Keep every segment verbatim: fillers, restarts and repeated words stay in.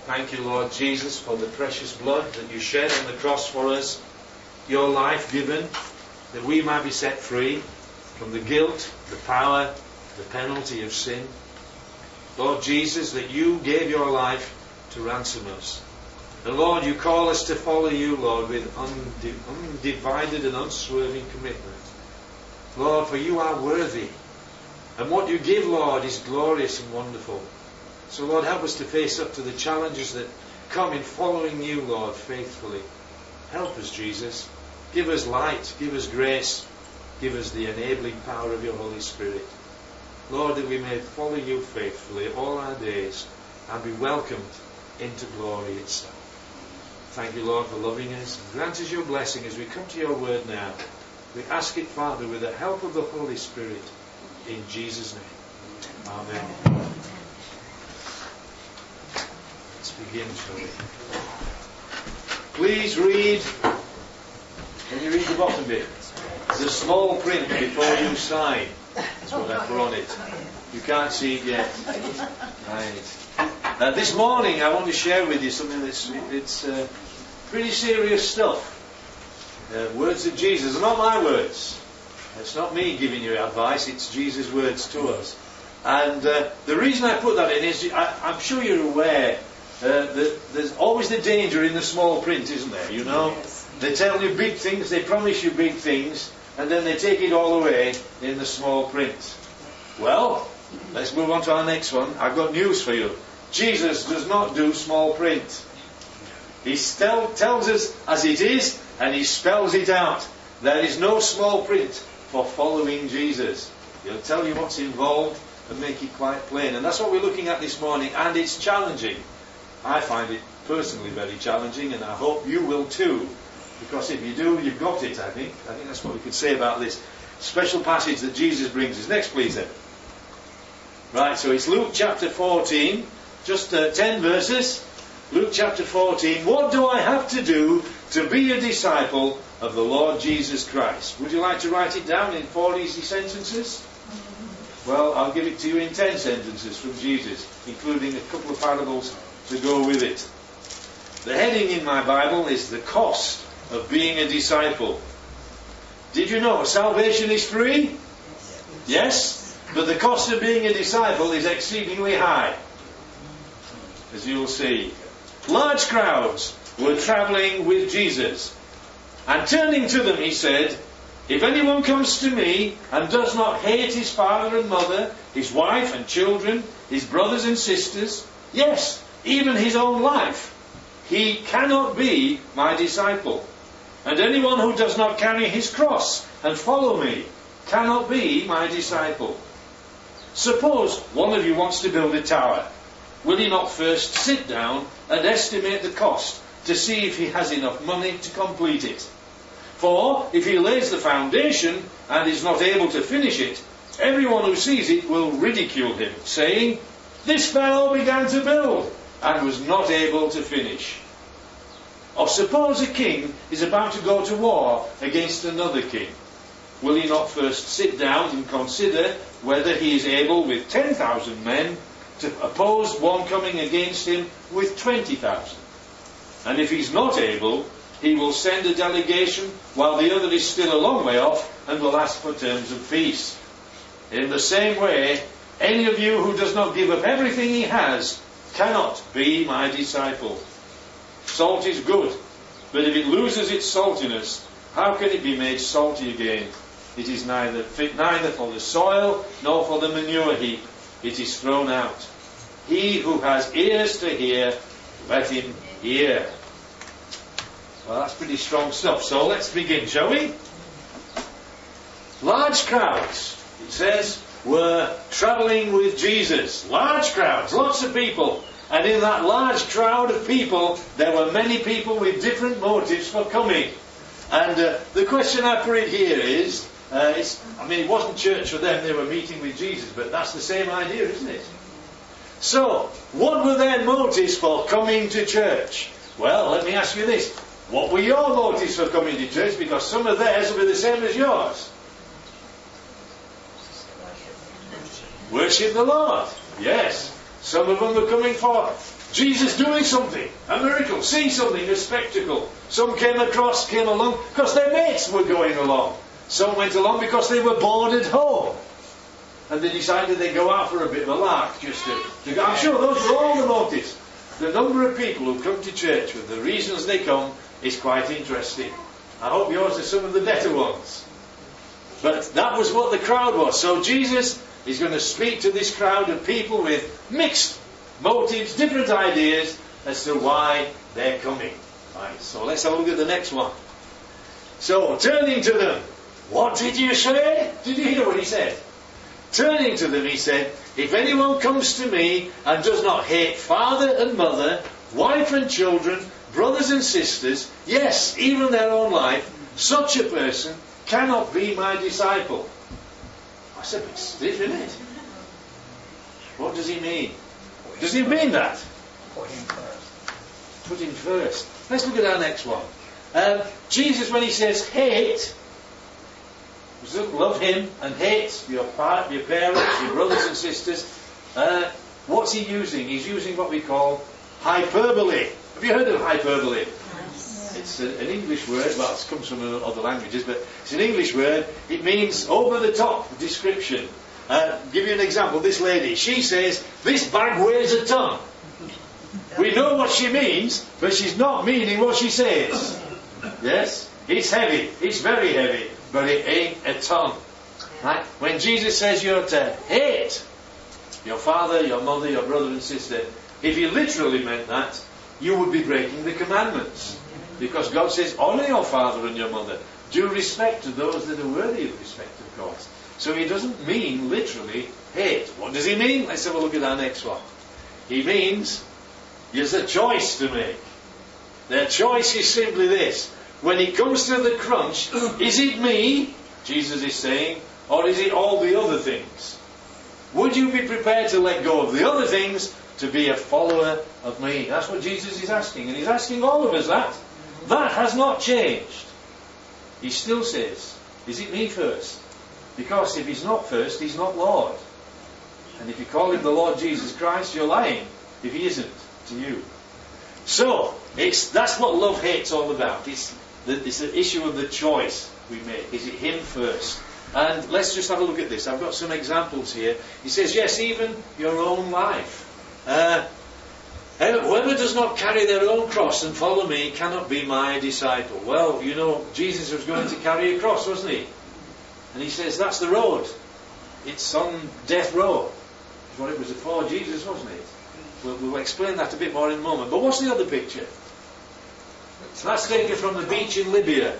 Thank you, Lord Jesus, for the precious blood that you shed on the cross for us, your life given, that we might be set free from the guilt, the power, the penalty of sin. Lord Jesus, that you gave your life to ransom us. And Lord, you call us to follow you, Lord, with undi- undivided and unswerving commitment. Lord, for you are worthy. And what you give, Lord, is glorious and wonderful. So, Lord, help us to face up to the challenges that come in following you, Lord, faithfully. Help us, Jesus. Give us light. Give us grace. Give us the enabling power of your Holy Spirit. Lord, that we may follow you faithfully all our days and be welcomed into glory itself. Thank you, Lord, for loving us. Grant us your blessing as we come to your word now. We ask it, Father, with the help of the Holy Spirit, in Jesus' name. Amen. Let's begin, shall we? Please read. Can you read the bottom bit? The small print before you sign. That's what I put on it. You can't see it yet. Right. Uh, this morning I want to share with you something that's it's uh, pretty serious stuff. Uh, words of Jesus. They're not my words. It's not me giving you advice. It's Jesus' words to us. And uh, the reason I put that in is I, I'm sure you're aware uh, that there's always the danger in the small print, isn't there? You know, Yes. They tell you big things, they promise you big things, and then they take it all away in the small print. Well, let's move on to our next one. I've got news for you. Jesus does not do small print. He still tells us as it is, and he spells it out. There is no small print for following Jesus. He'll tell you what's involved and make it quite plain. And that's what we're looking at this morning, and it's challenging. I find it personally very challenging, and I hope you will too. Because if you do, you've got it, I think. I think that's what we could say about this special passage that Jesus brings us. Next, please, then. Right, so it's Luke chapter fourteen, just uh, ten verses. Luke chapter fourteen. What do I have to do to be a disciple of the Lord Jesus Christ? Would you like to write it down in four easy sentences? Well, I'll give it to you in ten sentences from Jesus, including a couple of parables to go with it. The heading in my Bible is the cost of being a disciple. Did you know salvation is free? Yes? But the cost of being a disciple is exceedingly high, as you'll see. Large crowds were travelling with Jesus, and turning to them he said, if anyone comes to me and does not hate his father and mother, his wife and children, his brothers and sisters, yes, even his own life, he cannot be my disciple. And anyone who does not carry his cross and follow me cannot be my disciple. Suppose one of you wants to build a tower. Will he not first sit down and estimate the cost to see if he has enough money to complete it? For if he lays the foundation and is not able to finish it, everyone who sees it will ridicule him, saying, this fellow began to build and was not able to finish. Or suppose a king is about to go to war against another king. Will he not first sit down and consider whether he is able with ten thousand men to oppose one coming against him with twenty thousand? And if he's not able, he will send a delegation while the other is still a long way off and will ask for terms of peace. In the same way, any of you who does not give up everything he has cannot be my disciple. Salt is good, but if it loses its saltiness, how can it be made salty again? It is neither fit neither for the soil nor for the manure heap. It is thrown out. He who has ears to hear, let him hear. Well, that's pretty strong stuff. So let's begin, shall we? Large crowds, it says, were travelling with Jesus. Large crowds, lots of people. And in that large crowd of people, there were many people with different motives for coming. And uh, the question I put here is, uh, it's, I mean, it wasn't church for them, they were meeting with Jesus, but that's the same idea, isn't it? So, what were their motives for coming to church? Well, let me ask you this. What were your motives for coming to church? Because some of theirs will be the same as yours. Worship the Lord. Yes. Some of them were coming for Jesus doing something, a miracle, seeing something, a spectacle. Some came across, came along because their mates were going along. Some went along because they were bored at home. And they decided they'd go out for a bit of a lark just to, to go. I'm sure those were all the motives. The number of people who come to church with the reasons they come is quite interesting. I hope yours are some of the better ones. But that was what the crowd was. So Jesus is going to speak to this crowd of people with mixed motives, different ideas as to why they're coming. Right, so let's have a look at the next one. So, turning to them, what did you say? Did you hear what he said? Turning to them, he said, if anyone comes to me and does not hate father and mother, wife and children, brothers and sisters, yes, even their own life, such a person cannot be my disciple. That's a bit stiff, isn't it? What does he mean? Does he mean that? Put him first. Put him first. Let's look at our next one. Um, Jesus, when he says hate, love him and hate your, part, your parents, your brothers and sisters, uh, what's he using? He's using what we call hyperbole. Have you heard of hyperbole? Yes. It's a, an English word, well, it comes from other languages, but it's an English word. It means over-the-top description. Uh, give you an example. This lady, she says, this bag weighs a ton. We know what she means, but she's not meaning what she says. Yes? It's heavy. It's very heavy. But it ain't a ton. Right? When Jesus says you're to hate your father, your mother, your brother and sister, if he literally meant that, you would be breaking the commandments. Because God says, honour your father and your mother. Do respect to those that are worthy of respect, of course. So he doesn't mean literally hate. What does he mean? Let's have a look at our next one. He means there's a choice to make. Their choice is simply this. When it comes to the crunch, is it me, Jesus is saying, or is it all the other things? Would you be prepared to let go of the other things to be a follower of me? That's what Jesus is asking. And he's asking all of us that. That has not changed. He still says, is it me first? Because if he's not first, he's not Lord. And if you call him the Lord Jesus Christ, you're lying if he isn't to you. So, it's that's what love-hate's all about. It's the, it's the issue of the choice we make. Is it him first? And let's just have a look at this. I've got some examples here. He says, yes, even your own life. Uh, whoever does not carry their own cross and follow me cannot be my disciple. Well, you know, Jesus was going to carry a cross, wasn't he? And he says, that's the road. It's on death row. That's what it was for Jesus, wasn't it? We'll, we'll explain that a bit more in a moment. But what's the other picture? So that's taken from the beach in Libya.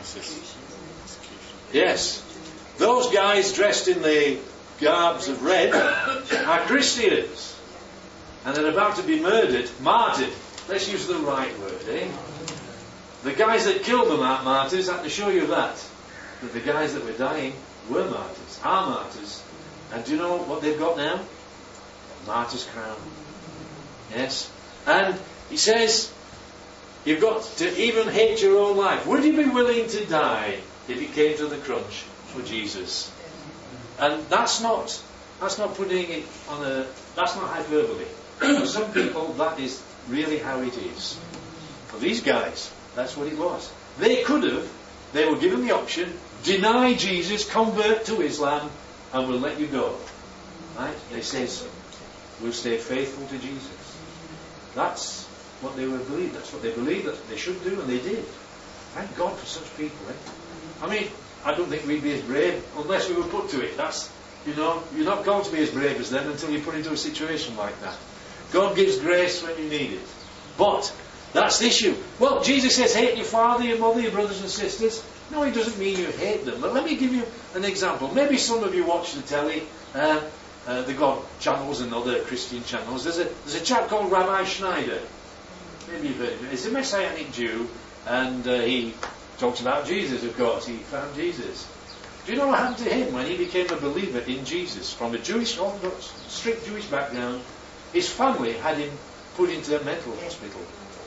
Yes. Those guys dressed in the garbs of red are Christians. And they're about to be murdered, martyred. Let's use the right word, eh? The guys that killed them aren't martyrs. I have to show you that. But the guys that were dying were martyrs, are martyrs. And do you know what they've got now? A martyr's crown. Yes. And he says, you've got to even hate your own life. Would you be willing to die if it came to the crunch for Jesus? And that's not that's not putting it on a that's not hyperbole. For some people that is really how it is. For these guys, that's what it was. They could have, they were given the option, deny Jesus, convert to Islam, and we'll let you go. Right? They says, we'll stay faithful to Jesus. That's what they would believe. That's what they believed that they should do, and they did. Thank God for such people. Eh? I mean, I don't think we'd be as brave unless we were put to it. That's, you know, you're not going to be as brave as them until you're put into a situation like that. God gives grace when you need it. But that's the issue. Well, Jesus says, hate your father, your mother, your brothers and sisters. No, he doesn't mean you hate them. But let me give you an example. Maybe some of you watch the telly. Uh, uh, they've got channels and other Christian channels. There's a, there's a chap called Rabbi Schneider. Maybe you've heard of him. He's a Messianic Jew. And uh, he talks about Jesus, of course. He found Jesus. Do you know what happened to him when he became a believer in Jesus? From a Jewish, Orthodox, strict Jewish background, his family had him put into a mental hospital.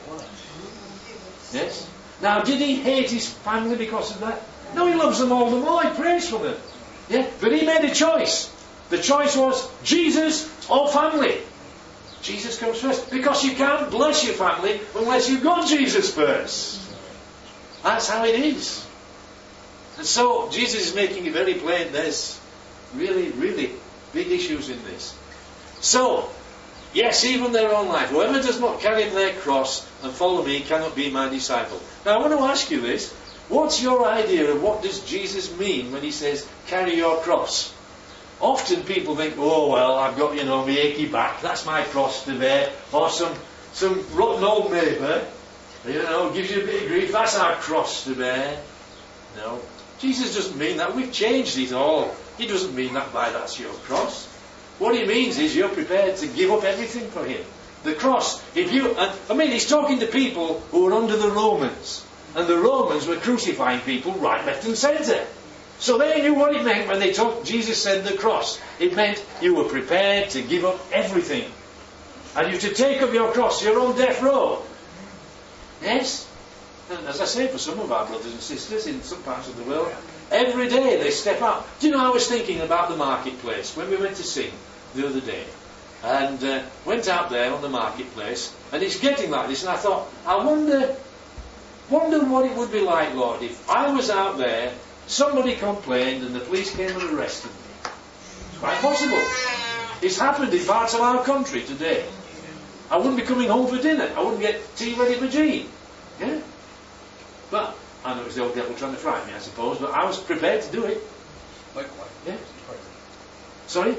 Yes? Now, did he hate his family because of that? No, he loves them all the more. He prays for them. Yeah? But he made a choice. The choice was Jesus or family. Jesus comes first. Because you can't bless your family unless you've got Jesus first. That's how it is. And so Jesus is making it very plain. There's really, really big issues in this. So, yes, even their own life. Whoever does not carry their cross and follow me cannot be my disciple. Now I want to ask you this. What's your idea of what does Jesus mean when he says, carry your cross? Often people think, oh well, I've got, you know, my achy back, that's my cross to bear. Or some, some rotten old neighbour, you know, gives you a bit of grief, that's our cross to bear. No. Jesus doesn't mean that. We've changed it all. He doesn't mean that by that's your cross. What he means is you're prepared to give up everything for him. The cross, if you, and, I mean, he's talking to people who were under the Romans. And the Romans were crucifying people right, left and centre. So they knew what it meant when they took, Jesus said the cross. It meant you were prepared to give up everything. And you to take up your cross, you're on death row. Yes? And as I say, for some of our brothers and sisters in some parts of the world, every day they step out. Do you know, I was thinking about the marketplace when we went to sing the other day. And uh, went out there on the marketplace, and it's getting like this, and I thought, I wonder, wonder what it would be like, Lord, if I was out there, somebody complained, and the police came and arrested me. It's quite possible. It's happened in parts of our country today. I wouldn't be coming home for dinner. I wouldn't get tea ready for Jean. Yeah? But, I know it was the old devil trying to frighten me, I suppose, but I was prepared to do it. Microwave. Yeah? Sorry?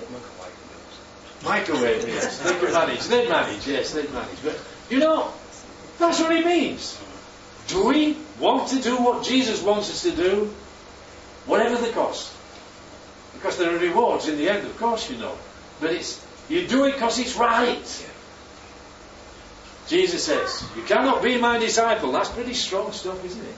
Microwave, yes. They could manage. They'd manage, yes, they'd manage. But, you know, that's what it means. Do we want to do what Jesus wants us to do? Whatever the cost. Because there are rewards in the end, of course, you know. But it's, you do it because it's right. Jesus says, you cannot be my disciple. That's pretty strong stuff, isn't it?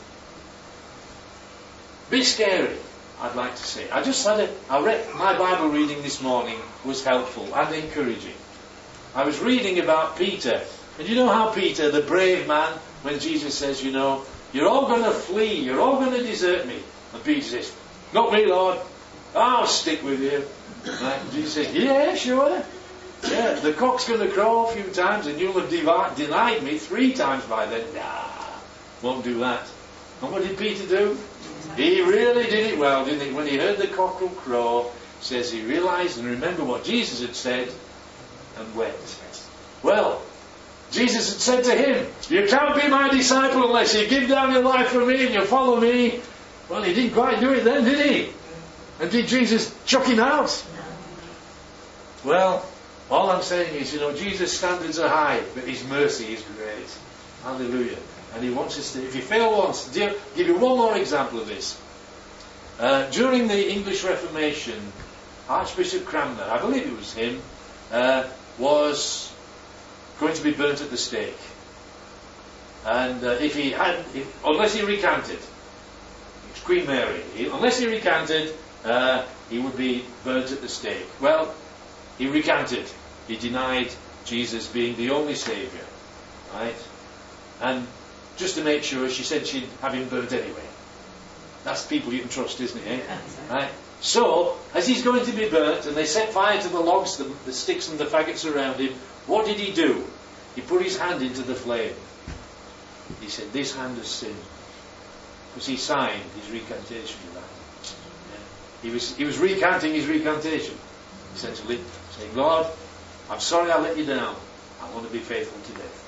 Bit scary, I'd like to say. I just had a, I read, my Bible reading this morning was helpful and encouraging. I was reading about Peter. And you know how Peter, the brave man, when Jesus says, you know, you're all going to flee, you're all going to desert me. And Peter says, not me, Lord. I'll stick with you. Right? And Jesus says, yeah, sure. Yeah, the cock's going to crow a few times and you'll have devi- denied me three times by then. Nah, won't do that. And what did Peter do? He really did it well, didn't he? When he heard the cockerel crow, says he realised and remembered what Jesus had said and wept. Well, Jesus had said to him, you can't be my disciple unless you give down your life for me and you follow me. Well, he didn't quite do it then, did he? And did Jesus chuck him out? Well, all I'm saying is, you know, Jesus' standards are high, but his mercy is great. Hallelujah. And he wants us to, if you fail once, I'll give you one more example of this. Uh, during the English Reformation, Archbishop Cranmer, I believe it was him, uh, was going to be burnt at the stake. And uh, if he had, if, unless he recanted, it's Queen Mary, he, unless he recanted, uh, he would be burnt at the stake. Well, he recanted. He denied Jesus being the only Saviour. Right? And just to make sure, she said she'd have him burnt anyway. That's people you can trust, isn't it? Eh? Right? So, as he's going to be burnt, and they set fire to the logs, the, the sticks and the faggots around him, what did he do? He put his hand into the flame. He said, this hand has sinned. Because he signed his recantation with that. Yeah. He was, he was recanting his recantation. Essentially, saying, Lord, I'm sorry I let you down. I want to be faithful to death.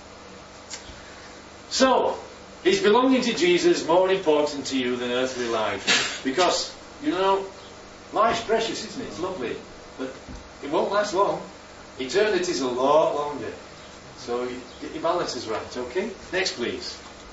So, is belonging to Jesus more important to you than earthly life? Because, you know, life's precious, isn't it? It's lovely. But it won't last long. Eternity's a lot longer. So, get your balances right, okay? Next, please.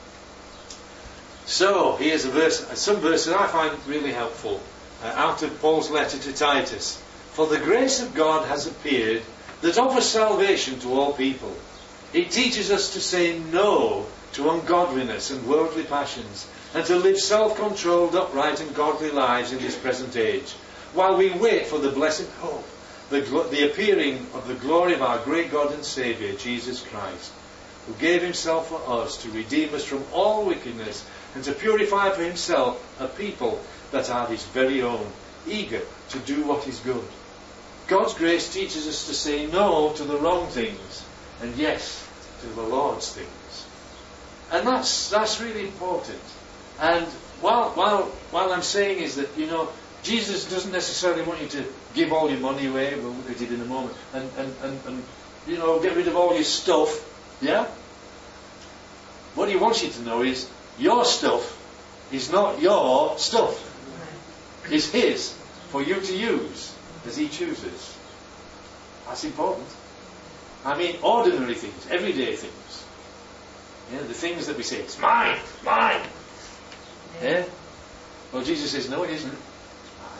So, here's a verse, some verse that I find really helpful. Uh, out of Paul's letter to Titus. For the grace of God has appeared that offers salvation to all people. It teaches us to say no to ungodliness and worldly passions, and to live self-controlled, upright and godly lives in this present age, while we wait for the blessed hope, the, gl- the appearing of the glory of our great God and Saviour, Jesus Christ, who gave himself for us to redeem us from all wickedness and to purify for himself a people that are his very own, eager to do what is good. God's grace teaches us to say no to the wrong things and yes to the Lord's things. And that's that's really important. And while while while I'm saying is that, you know, Jesus doesn't necessarily want you to give all your money away, we'll look at it in a moment, and, and, and, and you know, get rid of all your stuff. Yeah? What he wants you to know is your stuff is not your stuff. It's his for you to use as he chooses. That's important. I mean, ordinary things, everyday things. Yeah, the things that we say, it's mine, mine. Yeah? Well, Jesus says, no, it isn't. It's mine.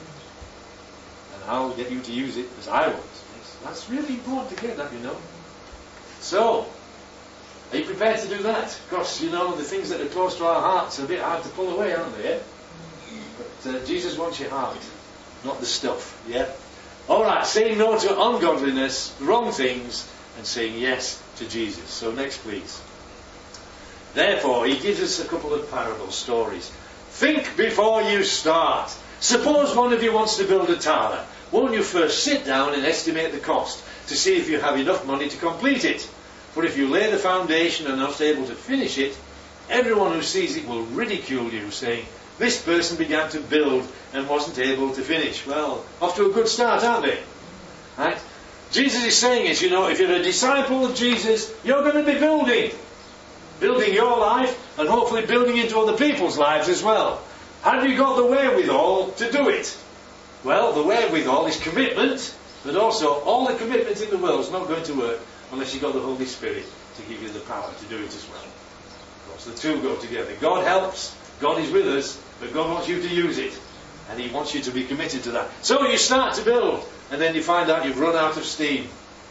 And I'll get you to use it as I want. Yes, that's really important to get that, you know. So, are you prepared to do that? Of course, you know, the things that are close to our hearts are a bit hard to pull away, aren't they? Yeah? But uh, Jesus wants your heart, not the stuff. Yeah? Alright, saying no to ungodliness, wrong things, and saying yes to Jesus. So next, please. Therefore, he gives us a couple of parable stories. Think before you start. Suppose one of you wants to build a tower. Won't you first sit down and estimate the cost to see if you have enough money to complete it? For if you lay the foundation and are not able to finish it, everyone who sees it will ridicule you, saying, this person began to build and wasn't able to finish. Well, off to a good start, aren't they? Right? Jesus is saying is, you know, if you're a disciple of Jesus, you're going to be building. Building your life and hopefully building into other people's lives as well. Have you got the wherewithal to do it? Well, the wherewithal is commitment, but also all the commitment in the world is not going to work unless you've got the Holy Spirit to give you the power to do it as well. Of course, the two go together. God helps, God is with us, but God wants you to use it. And he wants you to be committed to that. So you start to build, and then you find out you've run out of steam.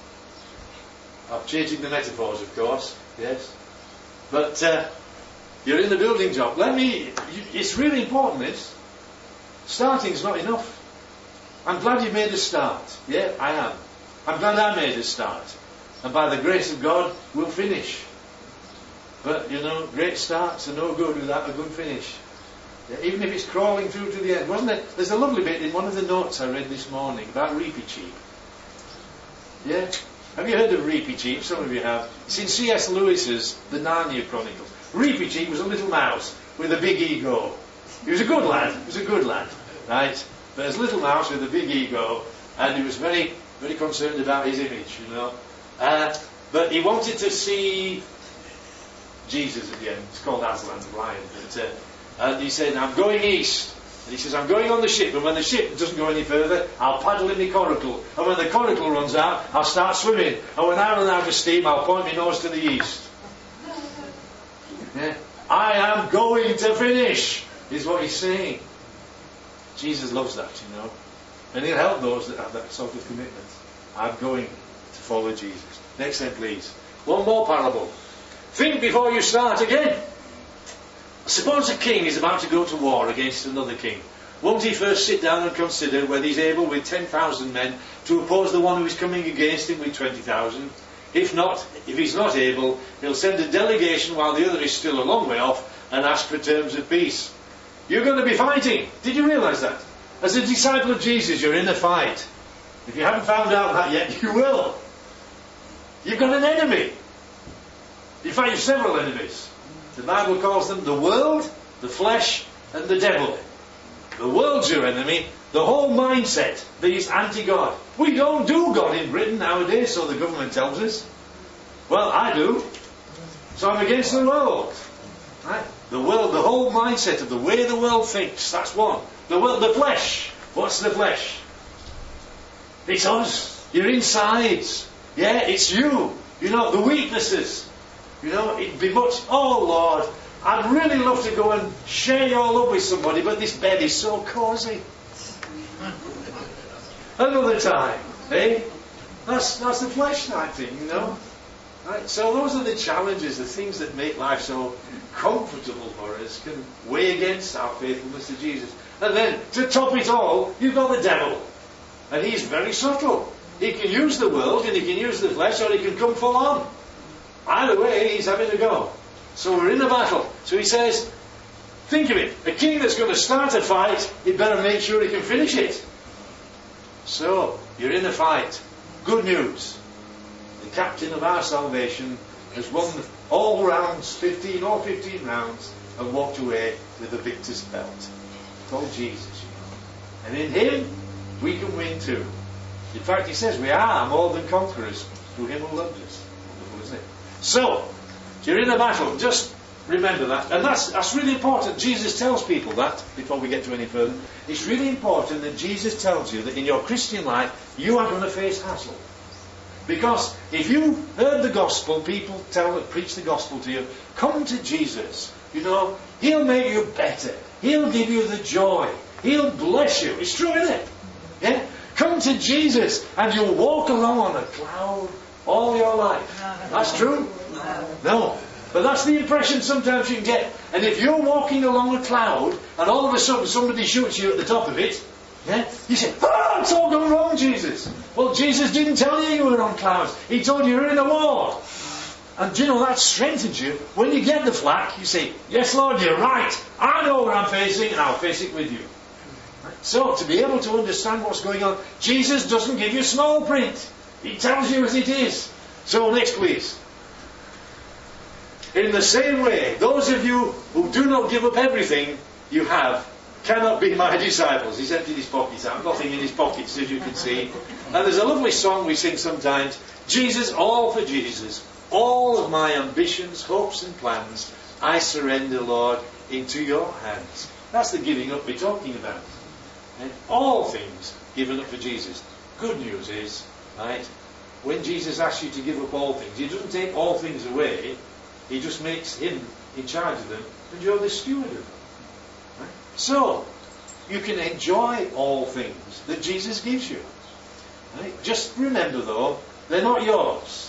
I'm changing the metaphors, of course, yes. But uh, you're in the building job. Let me, it's really important, this. Starting's not enough. I'm glad you made a start. Yeah, I am. I'm glad I made a start. And by the grace of God, we'll finish. But, you know, great starts are no good without a good finish. Yeah, even if it's crawling through to the end. Wasn't there? There's a lovely bit in one of the notes I read this morning about Reepicheep. Yeah? Have you heard of Reepicheep? Some of you have. It's in C S Lewis's The Narnia Chronicles. Reepicheep was a little mouse with a big ego. He was a good lad. He was a good lad. Right? But his little mouse with a big ego, and he was very, very concerned about his image, you know. Uh, but he wanted to see Jesus at the end. It's called Aslan the Lion. But, uh, and he said, I'm going east. And he says, I'm going on the ship, and when the ship doesn't go any further, I'll paddle in the coracle. And when the coracle runs out, I'll start swimming. And when I run out of steam, I'll point my nose to the east. Yeah. I am going to finish, is what he's saying. Jesus loves that, you know. And he'll help those that have that sort of commitment. I'm going to follow Jesus. Next then, please. One more parable. Think before you start again. Suppose a king is about to go to war against another king. Won't he first sit down and consider whether he's able with ten thousand men to oppose the one who is coming against him with twenty thousand? If not, if he's not able, he'll send a delegation while the other is still a long way off and ask for terms of peace. You're going to be fighting. Did you realise that? As a disciple of Jesus, you're in a fight. If you haven't found out that yet, you will. You've got an enemy. You fight several enemies. The Bible calls them the world, the flesh, and the devil. The world's your enemy. The whole mindset is anti-God. We don't do God in Britain nowadays, so the government tells us. Well, I do. So I'm against the world. Right? The world, the whole mindset of the way the world thinks, that's one. The world, the flesh. What's the flesh? It's us. Your insides. Yeah, it's you. You know, the weaknesses. You know, it'd be much, oh Lord, I'd really love to go and share your love with somebody, but this bed is so cosy. Another time, eh? That's, that's the flesh type thing, you know. Right? So those are the challenges, the things that make life so comfortable for us can weigh against our faithfulness to Jesus. And then, to top it all, you've got the devil. And he's very subtle. He can use the world, and he can use the flesh, or he can come full on. Either way, he's having a go. So we're in a battle. So he says, think of it. A king that's going to start a fight, he'd better make sure he can finish it. So, you're in a fight. Good news. The captain of our salvation has won all rounds, fifteen or fifteen rounds, and walked away with the victor's belt. Called Jesus, you know. And in Him, we can win too. In fact, He says we are more than conquerors through Him who loved us. Wonderful, isn't it? So, you're in a battle. Just remember that. And that's, that's really important. Jesus tells people that, before we get to any further. It's really important that Jesus tells you that in your Christian life, you are going to face hassle. Because if you heard the gospel, people tell, preach the gospel to you, come to Jesus. You know, He'll make you better. He'll give you the joy. He'll bless you. It's true, isn't it? Yeah? Come to Jesus and you'll walk along on a cloud all your life. That's true? No. But that's the impression sometimes you can get. And if you're walking along a cloud and all of a sudden somebody shoots you at the top of it, yeah, you say, ah, it's all gone wrong, Jesus. Well, Jesus didn't tell you you were on clouds. He told you you're in the Lord. And do you know, that strengthens you. When you get the flak, you say, yes, Lord, you're right. I know what I'm facing and I'll face it with you. So, to be able to understand what's going on, Jesus doesn't give you small print. He tells you as it is. So, next please. In the same way, those of you who do not give up everything you have cannot be my disciples. He's emptied his pockets out. Nothing in his pockets, as you can see. And there's a lovely song we sing sometimes. Jesus, all for Jesus. All of my ambitions, hopes and plans, I surrender, Lord, into your hands. That's the giving up we're talking about. And all things given up for Jesus. Good news is, right, when Jesus asks you to give up all things, He doesn't take all things away. He just makes Him in charge of them, and you're the steward of them. Right? So, you can enjoy all things that Jesus gives you. Right? Just remember, though, they're not yours.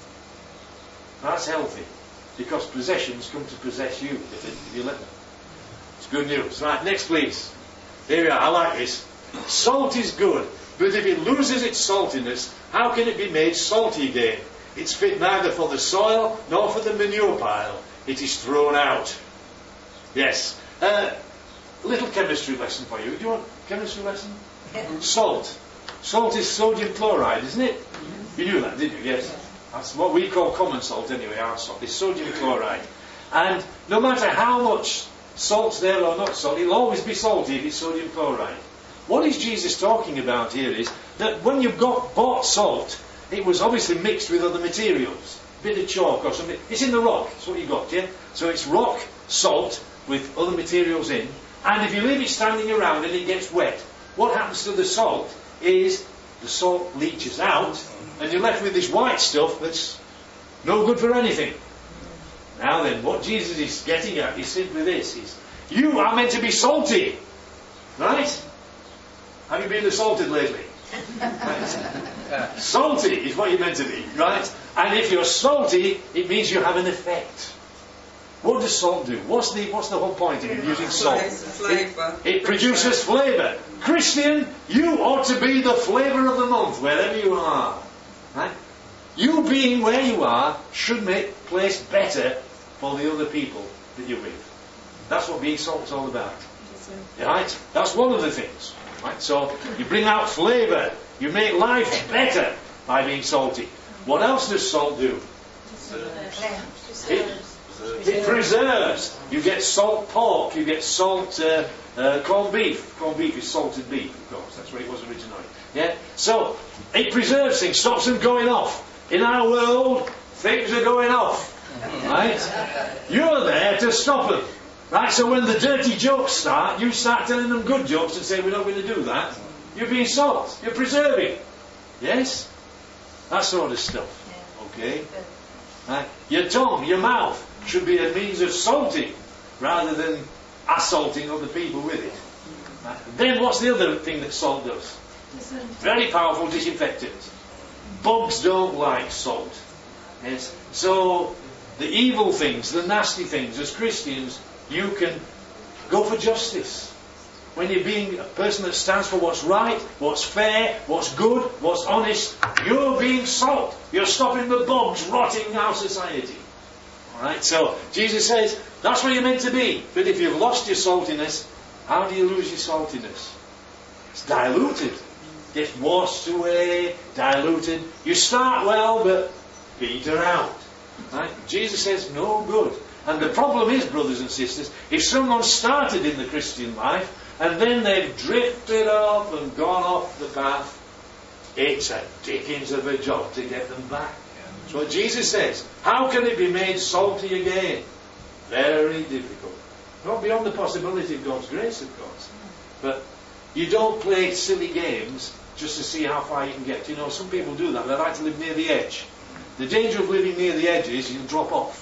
That's healthy, because possessions come to possess you if, it, if you let them. It's good news. Right, next please. Here we are. I like this. Salt is good, but if it loses its saltiness, how can it be made salty again? It's fit neither for the soil nor for the manure pile. It is thrown out. Yes. Uh, a little chemistry lesson for you. Do you want a chemistry lesson? Salt. Salt is sodium chloride, isn't it? You knew that, didn't you? Yes. That's what we call common salt anyway, our salt. It's sodium chloride. And no matter how much salt's there or not salt, it'll always be salty if it's sodium chloride. What is Jesus talking about here is that when you've got bought salt, it was obviously mixed with other materials. A bit of chalk or something. It's in the rock. That's what you got, yeah? So it's rock, salt, with other materials in. And if you leave it standing around and it gets wet, what happens to the salt is the salt leaches out and you're left with this white stuff that's no good for anything. Now then, what Jesus is getting at is simply this. Is, you are meant to be salty. Right? Have you been assaulted lately? Right. Salty is what you're meant to be, right? And if you're salty, it means you have an effect. What does salt do? What's the what's the whole point of using salt? It, it produces flavour. Christian, you ought to be the flavour of the month wherever you are. Right? You being where you are should make the place better for the other people that you're with. That's what being salt is all about. Right? That's one of the things. Right? So you bring out flavour. You make life better by being salty. What else does salt do? It, it preserves. You get salt pork. You get salt uh, uh, corned beef. Corned beef is salted beef, of course. That's where it was originally. Yeah. So it preserves things. Stops them going off. In our world, things are going off. Right? You're there to stop them. Right, so when the dirty jokes start, you start telling them good jokes and say, we're not going to do that. You're being salt. You're preserving. Yes? That sort of stuff. Okay? Right? Your tongue, your mouth, should be a means of salting rather than assaulting other people with it. Right? Then what's the other thing that salt does? Very powerful disinfectant. Bugs don't like salt. Yes? So the evil things, the nasty things, as Christians, you can go for justice. When you're being a person that stands for what's right, what's fair, what's good, what's honest, you're being salt. You're stopping the bugs rotting our society. Alright, so Jesus says, that's where you're meant to be. But if you've lost your saltiness, how do you lose your saltiness? It's diluted. gets washed away, diluted. You start well, but peter out. Right? Jesus says no good. And the problem is, brothers and sisters, if someone started in the Christian life and then they've drifted off and gone off the path, it's a dickens of a job to get them back. That's what Jesus says. How can it be made salty again? Very difficult. Not beyond the possibility of God's grace, of course. But you don't play silly games just to see how far you can get. You know, some people do that. They like to live near the edge. The danger of living near the edge is you'll drop off.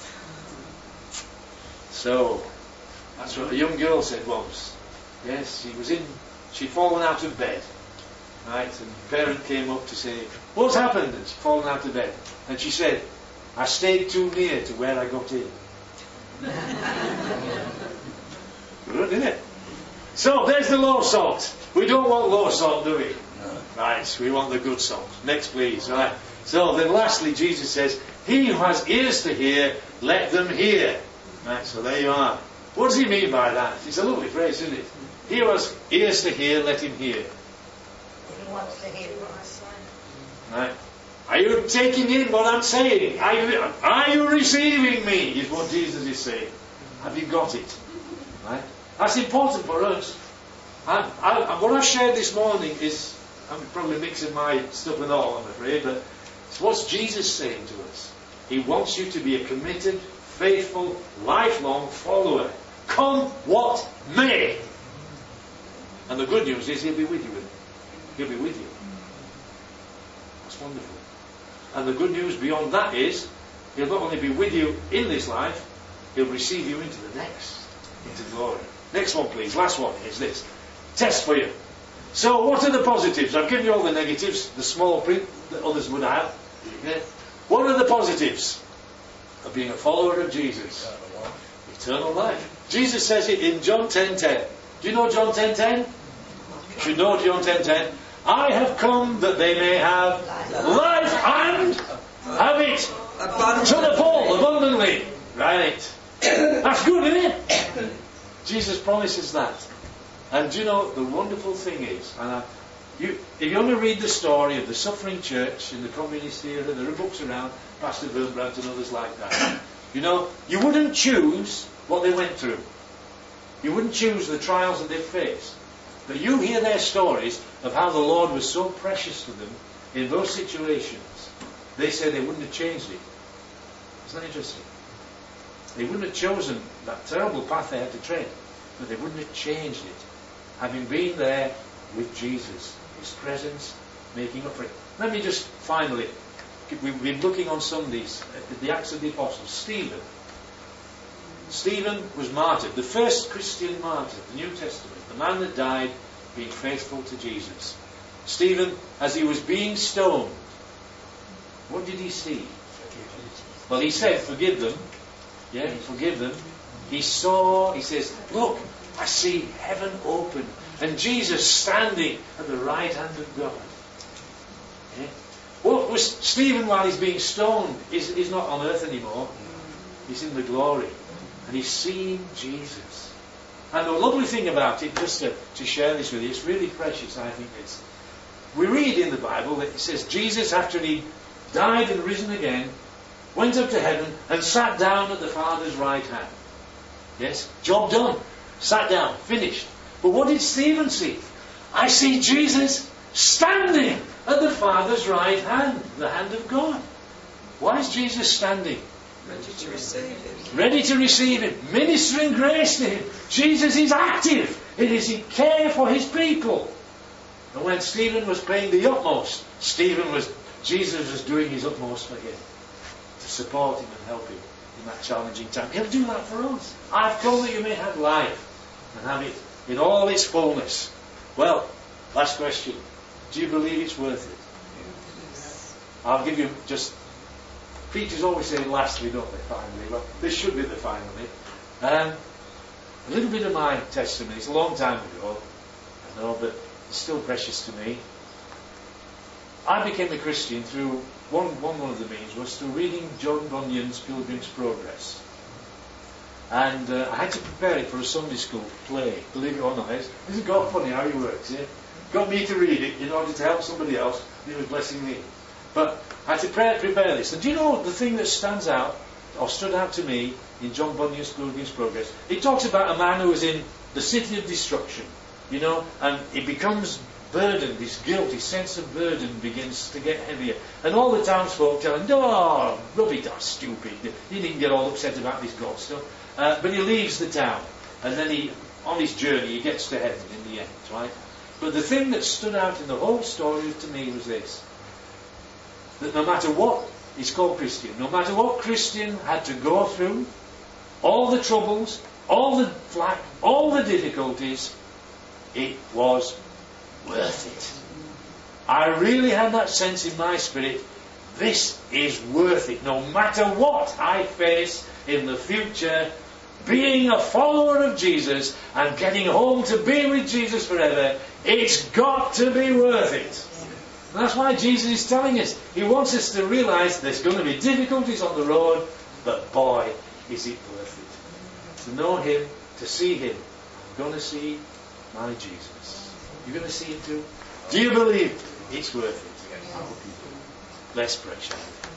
So, that's what a young girl said once. Yes, she was in, she'd fallen out of bed. Right, and the parent came up to say, what's happened? And she'd fallen out of bed. And she said, I stayed too near to where I got in. Good, isn't it? So, there's the low salt. We don't want low salt, do we? No. Right, we want the good salt. Next, please. Right. So, then lastly, Jesus says, he who has ears to hear, let them hear. Right, so there you are. What does he mean by that? It's a lovely phrase, isn't it? He who has ears to hear, let him hear. He wants to hear what I say. Right. Are you taking in what I'm saying? Are you, are you receiving me? Is what Jesus is saying. Have you got it? Right? That's important for us. I, I, what I've shared this morning is, I'm probably mixing my stuff and all, I'm afraid, but it's what's Jesus saying to us. He wants you to be a committed, faithful, lifelong follower. Come what may. And the good news is he'll be with you. He'll be with you. That's wonderful. And the good news beyond that is he'll not only be with you in this life, he'll receive you into the next, into glory. Next one, please. Last one is this. Test for you. So what are the positives? I've given you all the negatives, the small print that others would have. Yeah. What are the positives of being a follower of Jesus? Eternal life. Jesus says it in John ten ten. Do you know John ten ten? You should know John ten ten. I have come that they may have life and have it to the full, abundantly. Right. That's good, isn't it? Jesus promises that. And do you know, the wonderful thing is, and I, you, if you want to read the story of the suffering church in the communist era, there are books around, Pastor Wilbrandt and others like that. You know, you wouldn't choose what they went through. You wouldn't choose the trials that they faced. But you hear their stories of how the Lord was so precious to them in those situations. They say they wouldn't have changed it. Isn't that interesting? They wouldn't have chosen that terrible path they had to tread, but they wouldn't have changed it. Having been there with Jesus, His presence, making up for it. Let me just finally, we've been looking on Sundays at the Acts of the Apostles. Stephen. Stephen was martyred, the first Christian martyr, the New Testament, the man that died being faithful to Jesus. Stephen, as he was being stoned, what did he see? Well, he said, forgive them. Yeah, forgive them. He saw, he says, look, I see heaven open and Jesus standing at the right hand of God. Yeah. What was Stephen, while he's being stoned, is he's not on earth anymore. He's in the glory. And he's seen Jesus. And the lovely thing about it, just to, to share this with you, it's really precious, I think it's. We read in the Bible that it says Jesus, after he died and risen again, went up to heaven and sat down at the Father's right hand. Yes? Job done. Sat down. Finished. But what did Stephen see? I see Jesus standing at the Father's right hand, the hand of God. Why is Jesus standing? Ready to receive him. Ready to receive him. Ministering grace to him. Jesus is active in his care for his people. And when Stephen was paying the utmost, Stephen was, Jesus was doing his utmost for him. To support him and help him in that challenging time. He'll do that for us. I've come that you may have life and have it in all its fullness. Well, last question. Do you believe it's worth it? I'll give you just... Preachers always say lastly, don't they, finally? Well, this should be the finally. Um, a little bit of my testimony. It's a long time ago, I know, but it's still precious to me. I became a Christian through, one, one, one of the means was through reading John Bunyan's Pilgrim's Progress. And uh, I had to prepare it for a Sunday school play, believe it or not. Isn't God funny how he works, yeah? got me to read it in order to help somebody else. He was blessing me. But I had to pray, prepare this. And do you know the thing that stands out, or stood out to me, in John Bunyan's Pilgrim's Progress? It talks about a man who was in the city of destruction, you know, and he becomes burdened, his guilt, his sense of burden begins to get heavier. And all the townsfolk tell him, oh, rubbish, that's stupid. He didn't get all upset about this God stuff. Uh, but he leaves the town. And then he, on his journey, he gets to heaven in the end, right? But the thing that stood out in the whole story to me was this. That no matter what, he's called Christian, no matter what Christian had to go through, all the troubles, all the flack, all the difficulties, it was worth it. I really had that sense in my spirit, this is worth it. No matter what I face in the future, being a follower of Jesus and getting home to be with Jesus forever, it's got to be worth it. And that's why Jesus is telling us. He wants us to realise there's going to be difficulties on the road, but boy, is it worth it. To know Him, to see Him. I'm going to see my Jesus. You're going to see Him too? Do you believe it's worth it? I hope you do. Let's pray, shall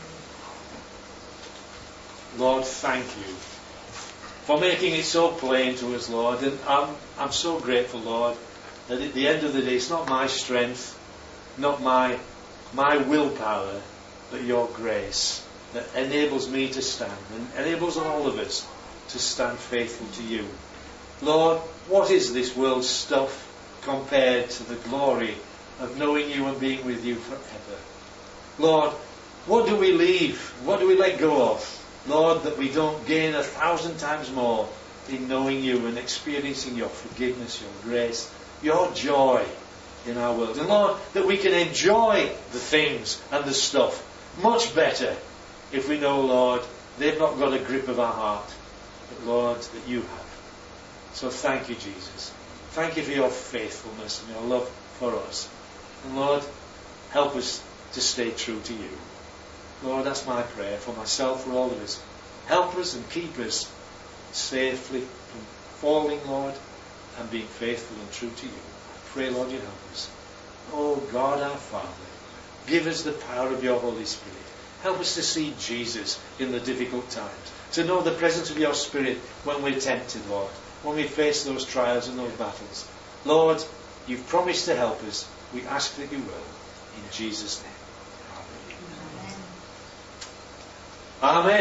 we? Lord, thank you for making it so plain to us, Lord. And I'm, I'm so grateful, Lord, that at the end of the day, it's not my strength, not my my willpower, but your grace that enables me to stand and enables all of us to stand faithful to you. Lord, what is this world's stuff compared to the glory of knowing you and being with you forever? Lord, what do we leave? What do we let go of? Lord, that we don't gain a thousand times more in knowing you and experiencing your forgiveness, your grace, your joy in our world. And Lord, that we can enjoy the things and the stuff much better if we know, Lord, they've not got a grip of our heart, but Lord, that you have. So thank you, Jesus. Thank you for your faithfulness and your love for us. And Lord, help us to stay true to you. Lord, that's my prayer for myself, for all of us. Help us and keep us safely from falling, Lord, and being faithful and true to you. I pray, Lord, you help us. Oh God, our Father, give us the power of your Holy Spirit. Help us to see Jesus in the difficult times, to know the presence of your Spirit when we're tempted, Lord, when we face those trials and those battles. Lord, you've promised to help us. We ask that you will. In Jesus' name. Amen. Amen.